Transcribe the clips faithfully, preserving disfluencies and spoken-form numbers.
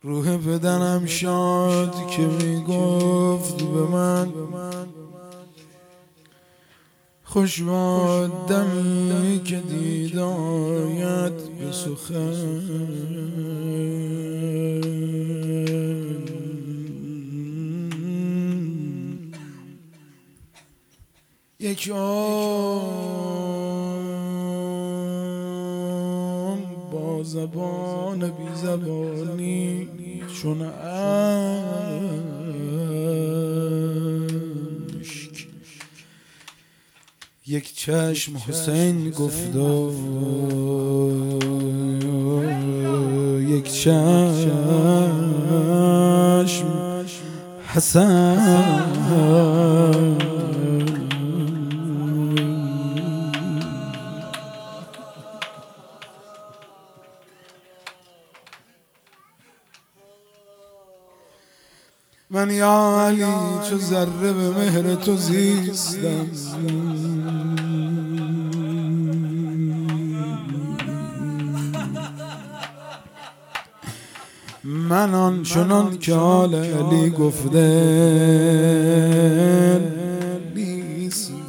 روح بدنم شاد که میگفت به من خوش باد دمی که دید آید به سخن. یک آن با زبان بی زبانی چون اشک، یک چشم حسین گفت و یک چشم حسن. من یا علی چو ذره به مهر تو زیستم، من آن چنان که آل علی گفته نیستم،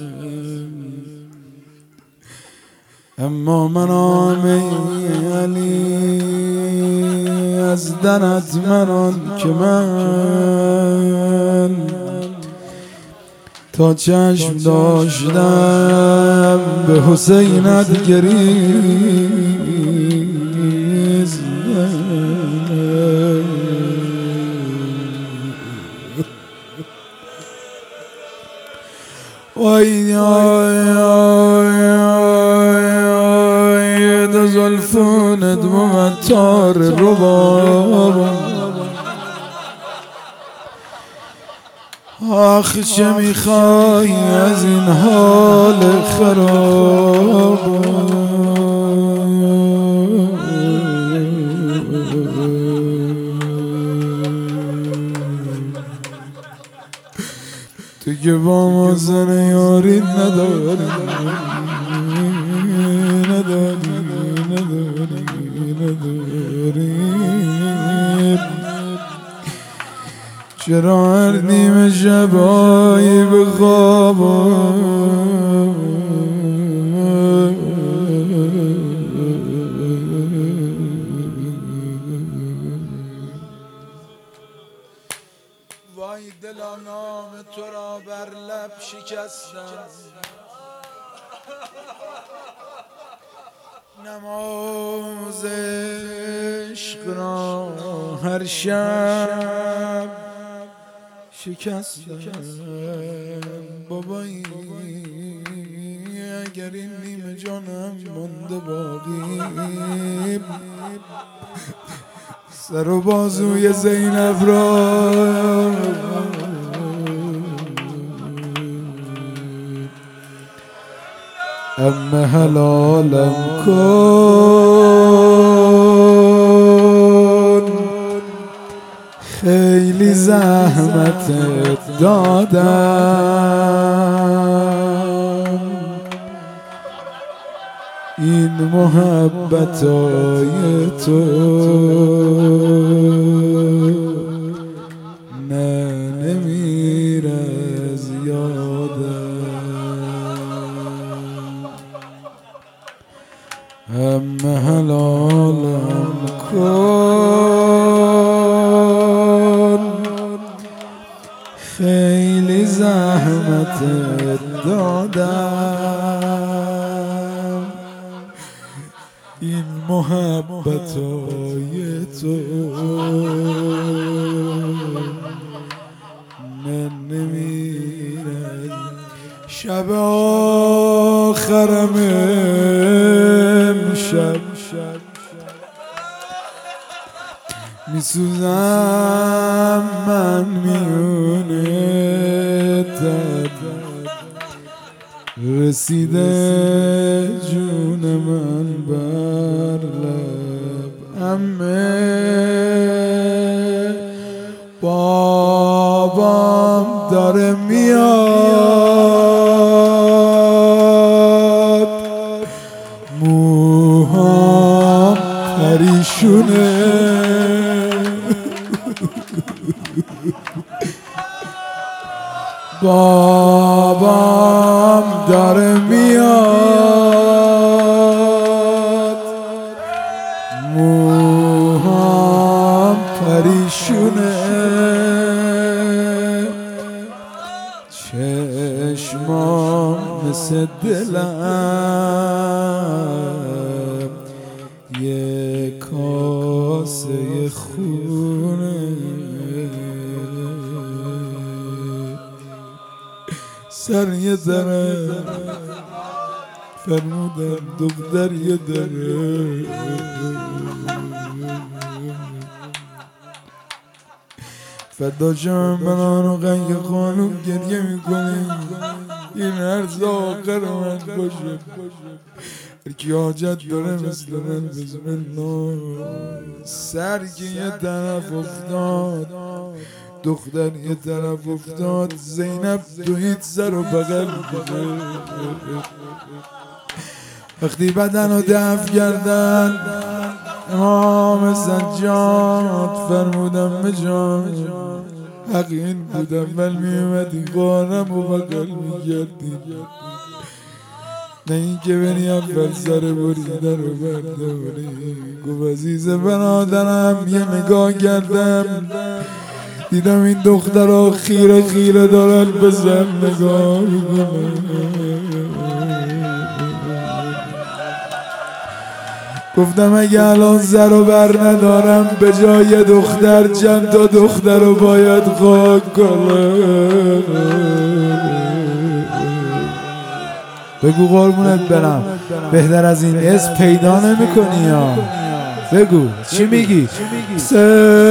اما من آن علی از درت منان که من تا چشم داشتم به حسینت گریز. وای ده زلفونت ممتار رباب، آخ چه میخوای از این حال خراب. تو که با ما زن یاری نداری نداری نداری نداری، چرا هر نیم شبایی به خواب وای دلا نام تو را بر لب شکستم، نماز عشق را هر شب شکستم. بابایی اگر این نیم جانم مونده باقی، سر و بازوی زینب را ام حلالم کن، خیلی زحمت دادم، این محبتای تو نه نمیره از یادم. ام حلالم کن، خیلی زحمت دادم، این محبتای تو من نمیرد. شب آخرم امشب میسوزم من میونه تب، رسیده جون من بر لب. عمه بابام داره میاد، موهام پریشونه، بابام داره میاد، موهام پریشونه، چشمام مثل دلم یه کاسه خونه. سر یه دره فرمودم دختر یه دره، فدا جان منان و غنگ خانوم گریه میکنیم این عرض آخر من باشه. هرکی حاجت داره مثل من بسم الله. سر که یه طرف افتاد دختر یه طرف افتاد، زینب دوید سر و بغل بده. وقتی بدن رو دفع کردن امام سجاد فرمودم مجان حق این بود، اول میومدی قانم و بغل میگردی، نه این که بری اول سر بریده رو برداری. گفت عزیز برادرم یه نگاه کردم دیدم این دخترها خیره خیره دارن به زن نگاه میکنه. گفتم اگه الان زر و بر ندارم به جای دختر چند تا دختر رو باید خاک کنم. بگو قربونت برم بهتر از این اسم پیدا نمی کنی یا بگو چی میگی؟